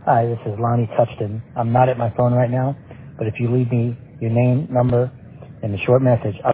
Hi, this is Lonnie Touchton. I'm not at my phone right now, but if you leave me your name, number, and a short message,